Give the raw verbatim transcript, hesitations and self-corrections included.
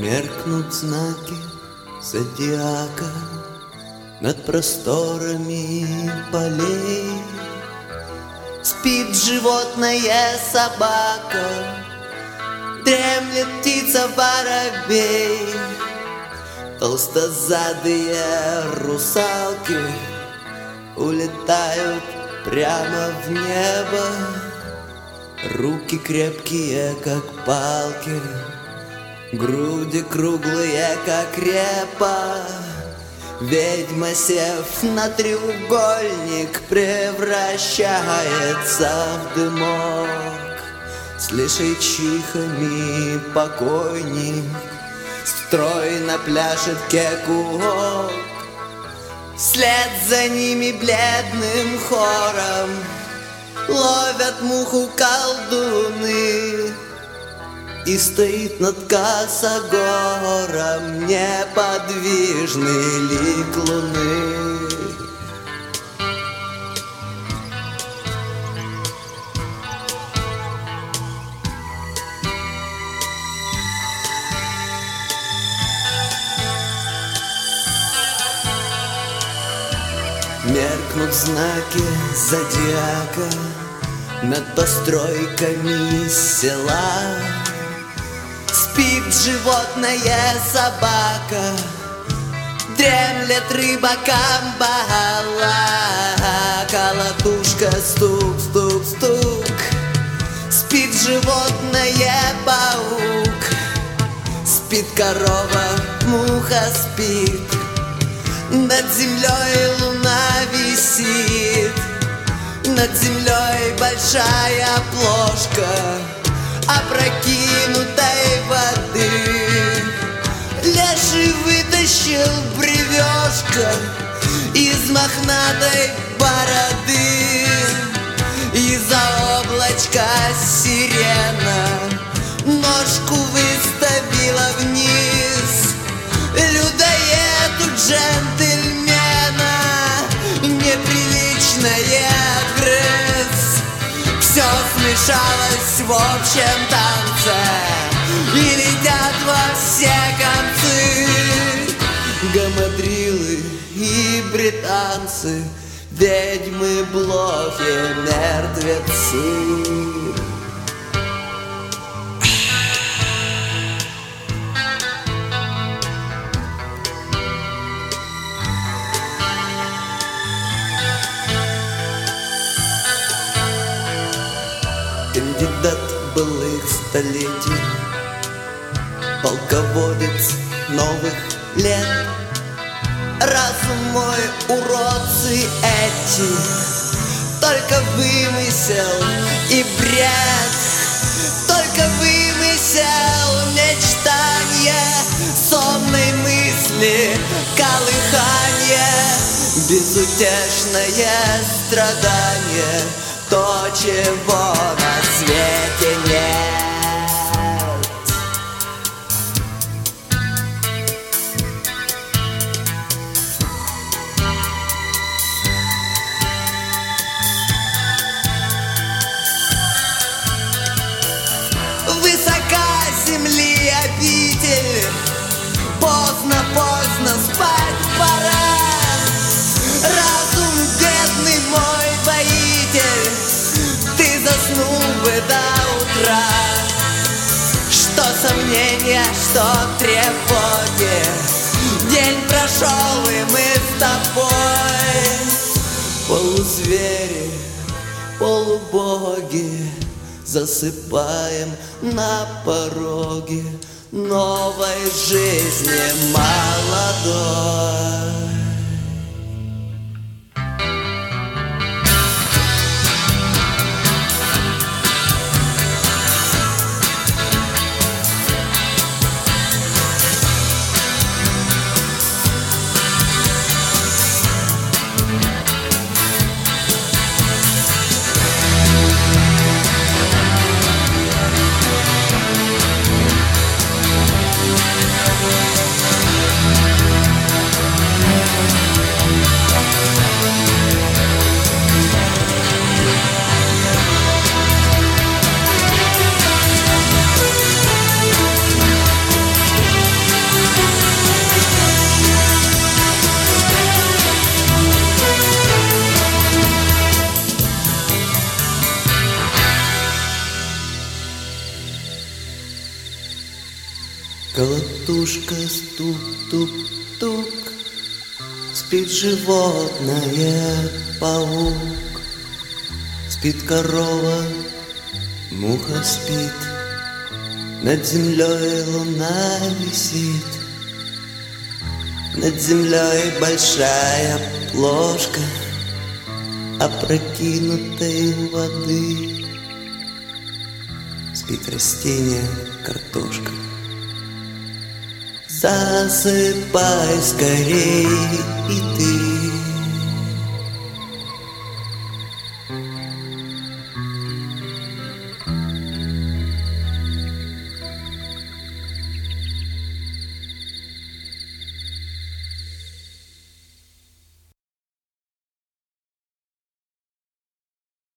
Меркнут знаки зодиака над просторами полей. Спит животное собака, дремлет птица воробей. Толстозадые русалки улетают прямо в небо. Руки крепкие, как палки, груди круглые, как репа. Ведьма, сев на треугольник, превращается в дымок. Слышит чихами покойник, стройно пляшет кекуок. Вслед за ними бледным хором ловят муху колдуны. И стоит над косогором неподвижный лик луны. Меркнут знаки зодиака над постройками села. Спит животное собака, дремлет рыба камбала. Колотушка, стук, стук, стук. Спит животное паук. Спит корова, муха спит. Над землей луна висит. Над землей большая плошка опрокинутой воды. Леший вытащил бревешко из мохнатой бороды. Из-за облачка сирена ножку выставила вниз. Людоеду джентльмена неприличное грыз. Все смешалось в общем танце и летят во все концы. Гамадрилы и британцы, ведьмы, блохи, мертвецы. Кандидат былых столетий, полководец новых лет. Разум мой, уродцы эти, только вымысел и бред. Только вымысел, мечтание, сонной мысли, колыхание. Безутешное страдание, то, чего на свете нет. Высока земли обитель, поздно-поздно спать пора. Разум бедный мой воитель, ты заснул бы до утра. Что сомнения, что тревоги, день прошел, и мы с тобой полузвери, полубоги, засыпаем на пороге новой жизни молодой. Колотушка, стук-тук-тук, спит животное, паук. Спит корова, муха спит, над землей луна висит. Над землей большая плошка опрокинутой воды. Спит растение, картошка. Засыпай скорей и ты.